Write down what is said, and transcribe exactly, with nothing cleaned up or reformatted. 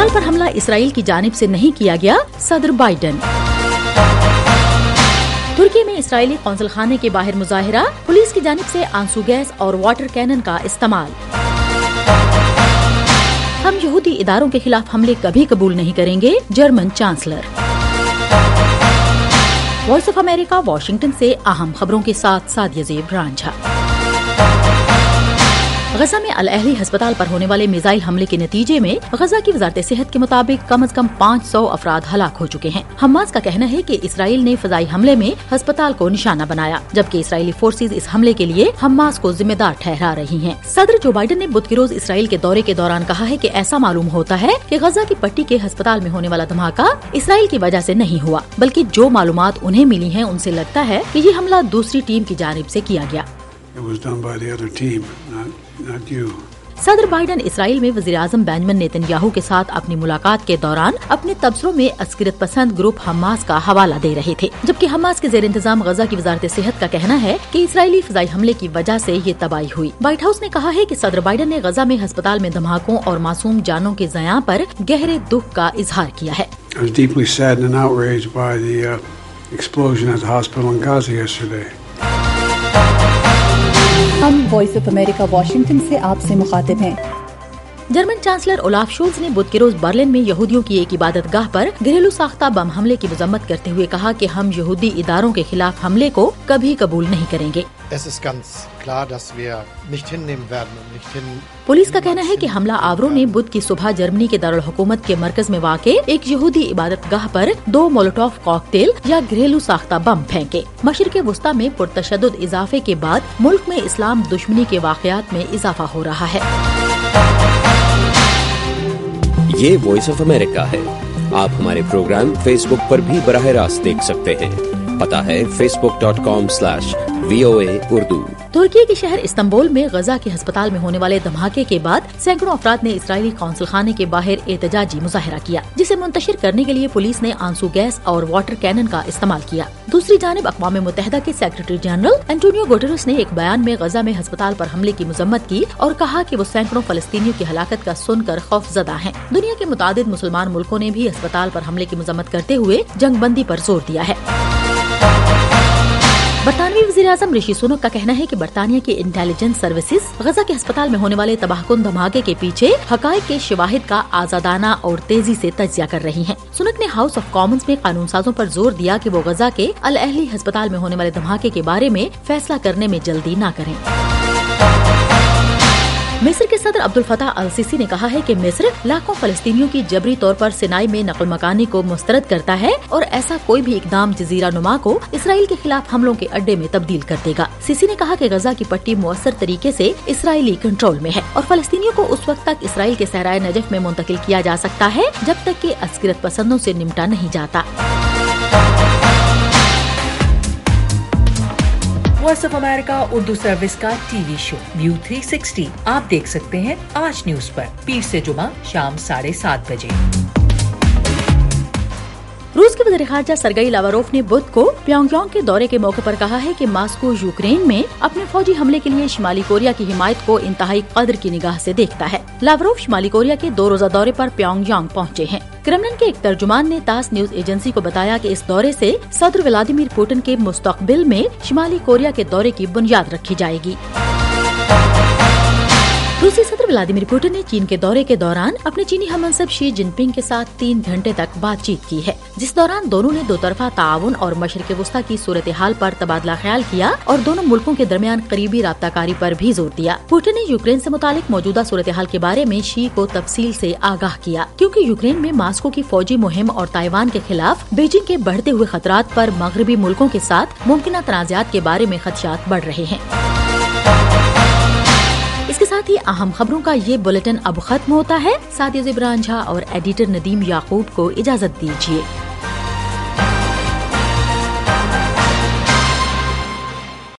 ہسپتال پر حملہ اسرائیل کی جانب سے نہیں کیا گیا، صدر بائیڈن۔ ترکی میں اسرائیلی قونصل خانے کے باہر مظاہرہ، پولیس کی جانب سے آنسو گیس اور واٹر کینن کا استعمال۔ ہم یہودی اداروں کے خلاف حملے کبھی قبول نہیں کریں گے، German chancellor. Voice of America Washington سے اہم خبروں کے ساتھ سعدیہ زیب رانجھا۔ غزہ میں الاہلی ہسپتال پر ہونے والے میزائل حملے کے نتیجے میں غزہ کی وزارت صحت کے مطابق کم از کم پانچ سو افراد ہلاک ہو چکے ہیں۔ حماس کا کہنا ہے کہ اسرائیل نے فضائی حملے میں ہسپتال کو نشانہ بنایا، جبکہ اسرائیلی فورسز اس حملے کے لیے حماس کو ذمہ دار ٹھہرا رہی ہیں۔ صدر جو بائیڈن نے بدھ کے روز اسرائیل کے دورے کے دوران کہا ہے کہ ایسا معلوم ہوتا ہے کہ غزہ کی پٹی کے ہسپتال میں ہونے والا دھماکہ اسرائیل کی وجہ سے نہیں ہوا، بلکہ جو معلومات انہیں ملی ہیں ان سے لگتا ہے کہ یہ حملہ دوسری ٹیم کی جانب سے کیا گیا۔ صدر بائیڈن اسرائیل میں وزیر اعظم بنجمن نیتن یاہو کے ساتھ اپنی ملاقات کے دوران اپنے تبصروں میں عسکریت پسند گروپ حماس کا حوالہ دے رہے تھے، جبکہ حماس کے زیر انتظام غزہ کی وزارت صحت کا کہنا ہے کہ اسرائیلی فضائی حملے کی وجہ سے یہ تباہی ہوئی۔ وائٹ ہاؤس نے کہا ہے کہ صدر بائیڈن نے غزہ میں ہسپتال میں دھماکوں اور معصوم جانوں کے ضیاع پر گہرے دکھ کا اظہار کیا ہے۔ ہم وائس آف امریکہ واشنگٹن سے آپ سے مخاطب ہیں۔ جرمن چانسلر اولاف شولز نے بدھ کے روز برلن میں یہودیوں کی ایک عبادت گاہ پر گھریلو ساختہ بم حملے کی مذمت کرتے ہوئے کہا کہ ہم یہودی اداروں کے خلاف حملے کو کبھی قبول نہیں کریں گے۔ پولیس کا کہنا ہے کہ حملہ آوروں نے بدھ کی صبح جرمنی کے دارالحکومت کے مرکز میں واقع ایک یہودی عبادت گاہ پر دو مولوٹوف کاکٹیل یا گھریلو ساختہ بم پھینکے۔ مشرق وسطی میں پرتشدد اضافے کے بعد ملک میں اسلام دشمنی کے واقعات میں اضافہ ہو رہا ہے۔ یہ وائس آف امریکہ ہے۔ آپ ہمارے پروگرام فیس بک پر بھی براہ راست دیکھ سکتے ہیں۔ پتہ ہے Facebook dot com slash V O A Urdu. ترکی کے شہر استنبول میں غزہ کے ہسپتال میں ہونے والے دھماکے کے بعد سینکڑوں افراد نے اسرائیلی قونصل خانے کے باہر احتجاجی مظاہرہ کیا، جسے منتشر کرنے کے لیے پولیس نے آنسو گیس اور واٹر کینن کا استعمال کیا۔ دوسری جانب اقوام متحدہ کے سیکرٹری جنرل انٹونیو گوٹریس نے ایک بیان میں غزہ میں ہسپتال پر حملے کی مذمت کی اور کہا کہ وہ سینکڑوں فلسطینیوں کی ہلاکت کا سن کر خوف زدہ ہیں۔ دنیا کے متعدد مسلمان ملکوں نے بھی ہسپتال پر حملے کی مذمت کرتے ہوئے جنگ بندی پر زور دیا ہے۔ برطانوی وزیر اعظم رشی سونک کا کہنا ہے کہ برطانیہ کی انٹیلیجنس سروسز غزہ کے ہسپتال میں ہونے والے تباہ کن دھماکے کے پیچھے حقائق کے شواہد کا آزادانہ اور تیزی سے تجزیہ کر رہی ہیں۔ سونک نے ہاؤس آف کامنز میں قانون سازوں پر زور دیا کہ وہ غزہ کے الاہلی ہسپتال میں ہونے والے دھماکے کے بارے میں فیصلہ کرنے میں جلدی نہ کریں۔ مصر کے صدر عبد الفتاح السیسی نے کہا ہے کہ مصر لاکھوں فلسطینیوں کی جبری طور پر سینائی میں نقل مکانی کو مسترد کرتا ہے اور ایسا کوئی بھی اقدام جزیرہ نما کو اسرائیل کے خلاف حملوں کے اڈے میں تبدیل کر دے گا۔ سیسی نے کہا کہ غزہ کی پٹی مؤثر طریقے سے اسرائیلی کنٹرول میں ہے اور فلسطینیوں کو اس وقت تک اسرائیل کے صحرائے نجف میں منتقل کیا جا سکتا ہے جب تک کہ عسکریت پسندوں سے نمٹا نہیں جاتا۔ Voice of America Urdu service کا T V show view three sixty آپ دیکھ سکتے ہیں آج نیوز پر پیر سے جمعہ شام ساڑھے سات بجے۔ روس کے وزیر خارجہ سرگئی لاواروف نے بدھ کو پیونگ یانگ کے دورے کے موقع پر کہا ہے کہ ماسکو یوکرین میں اپنے فوجی حملے کے لیے شمالی کوریا کی حمایت کو انتہائی قدر کی نگاہ سے دیکھتا ہے۔ لاواروف شمالی کوریا کے دو روزہ دورے پر پیونگ یانگ پہنچے ہیں۔ کرملن کے ایک ترجمان نے تاس نیوز ایجنسی کو بتایا کہ اس دورے سے صدر ولادیمیر پوٹن کے مستقبل میں شمالی کوریا کے دورے کی بنیاد رکھی جائے گی۔ روسی صدر ولادیمیر پوٹن نے چین کے دورے کے دوران اپنے چینی ہم منصب شی جن پنگ کے ساتھ تین گھنٹے تک بات چیت کی ہے، جس دوران دونوں نے دو طرفہ تعاون اور مشرق وسطی کی صورتحال پر تبادلہ خیال کیا اور دونوں ملکوں کے درمیان قریبی رابطہ کاری پر بھی زور دیا۔ پوٹن نے یوکرین سے متعلق موجودہ صورتحال کے بارے میں شی کو تفصیل سے آگاہ کیا، کیونکہ یوکرین میں ماسکو کی فوجی مہم اور تائیوان کے خلاف بیجنگ کے بڑھتے ہوئے خطرات پر مغربی ملکوں کے ساتھ ممکنہ تنازعات کے بارے میں خدشات بڑھ رہے ہیں۔ اس کے ساتھ ہی اہم خبروں کا یہ بلیٹن اب ختم ہوتا ہے۔ سعدیہ زیب رانجھا اور ایڈیٹر ندیم یعقوب کو اجازت دیجیے۔